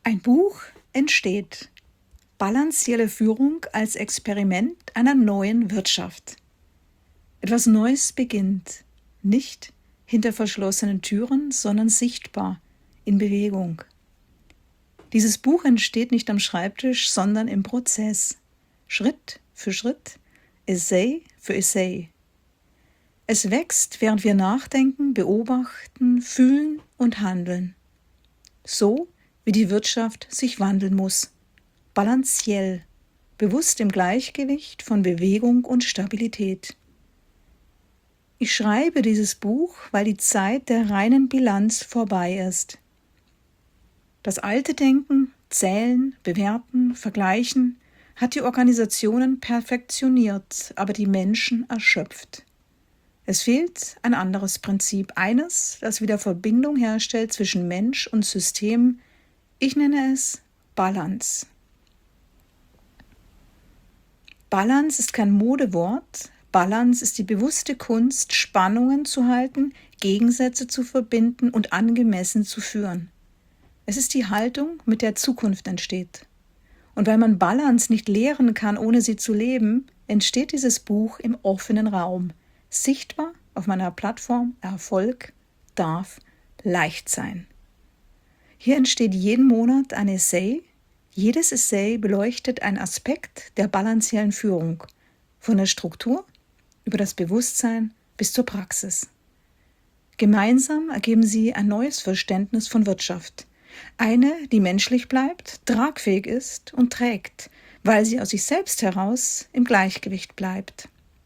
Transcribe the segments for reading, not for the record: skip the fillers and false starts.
Ein Buch entsteht. Balancielle Führung als Experiment einer neuen Wirtschaft. Etwas Neues beginnt, nicht hinter verschlossenen Türen, sondern sichtbar, in Bewegung. Dieses Buch entsteht nicht am Schreibtisch, sondern im Prozess, Schritt für Schritt, Essay für Essay. Es wächst, während wir nachdenken, beobachten, fühlen und handeln. So wie die Wirtschaft sich wandeln muss. Balanciell, bewusst im Gleichgewicht von Bewegung und Stabilität. Ich schreibe dieses Buch, weil die Zeit der reinen Bilanz vorbei ist. Das alte Denken, Zählen, Bewerten, Vergleichen hat die Organisationen perfektioniert, aber die Menschen erschöpft. Es fehlt ein anderes Prinzip, eines, das wieder Verbindung herstellt zwischen Mensch und System. Ich nenne es Balance. Balance ist kein Modewort. Balance ist die bewusste Kunst, Spannungen zu halten, Gegensätze zu verbinden und angemessen zu führen. Es ist die Haltung, mit der Zukunft entsteht. Und weil man Balance nicht lehren kann, ohne sie zu leben, entsteht dieses Buch im offenen Raum. Sichtbar auf meiner Plattform Erfolg darf leicht sein. Hier entsteht jeden Monat ein Essay. Jedes Essay beleuchtet einen Aspekt der balanciellen Führung, von der Struktur über das Bewusstsein bis zur Praxis. Gemeinsam ergeben sie ein neues Verständnis von Wirtschaft. Eine, die menschlich bleibt, tragfähig ist und trägt, weil sie aus sich selbst heraus im Gleichgewicht bleibt.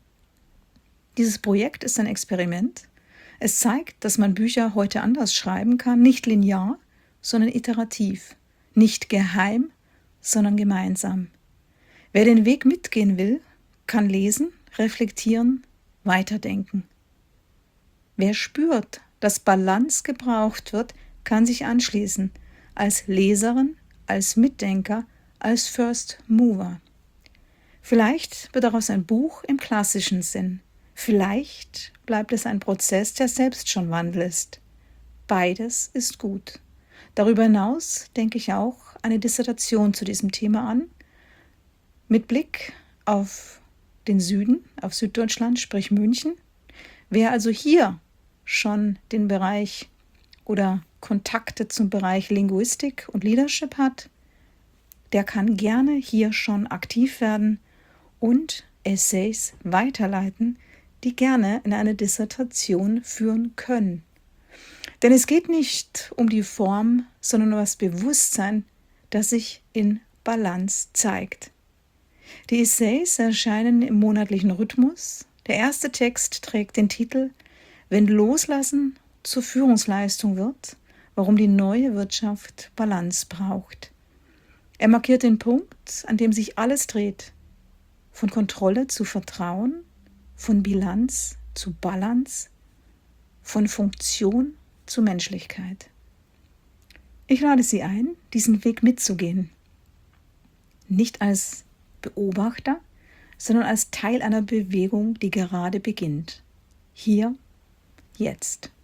Dieses Projekt ist ein Experiment. Es zeigt, dass man Bücher heute anders schreiben kann, nicht linear, sondern iterativ, nicht geheim, sondern gemeinsam. Wer den Weg mitgehen will, kann lesen, reflektieren, weiterdenken. Wer spürt, dass Balance gebraucht wird, kann sich anschließen, als Leserin, als Mitdenker, als First Mover. Vielleicht wird daraus ein Buch im klassischen Sinn. Vielleicht bleibt es ein Prozess, der selbst schon Wandel ist. Beides ist gut. Darüber hinaus denke ich auch eine Dissertation zu diesem Thema an, mit Blick auf den Süden, auf Süddeutschland, sprich München. Wer also hier schon den Bereich oder Kontakte zum Bereich Linguistik und Leadership hat, der kann gerne hier schon aktiv werden und Essays weiterleiten, die gerne in eine Dissertation führen können. Denn es geht nicht um die Form, sondern um das Bewusstsein, das sich in Balance zeigt. Die Essays erscheinen im monatlichen Rhythmus. Der erste Text trägt den Titel »Wenn Loslassen zur Führungsleistung wird, warum die neue Wirtschaft Balance braucht«. Er markiert den Punkt, an dem sich alles dreht. Von Kontrolle zu Vertrauen, von Bilanz zu Balance, von Funktion zu Menschlichkeit. Ich lade Sie ein, diesen Weg mitzugehen. Nicht als Beobachter, sondern als Teil einer Bewegung, die gerade beginnt. Hier, jetzt.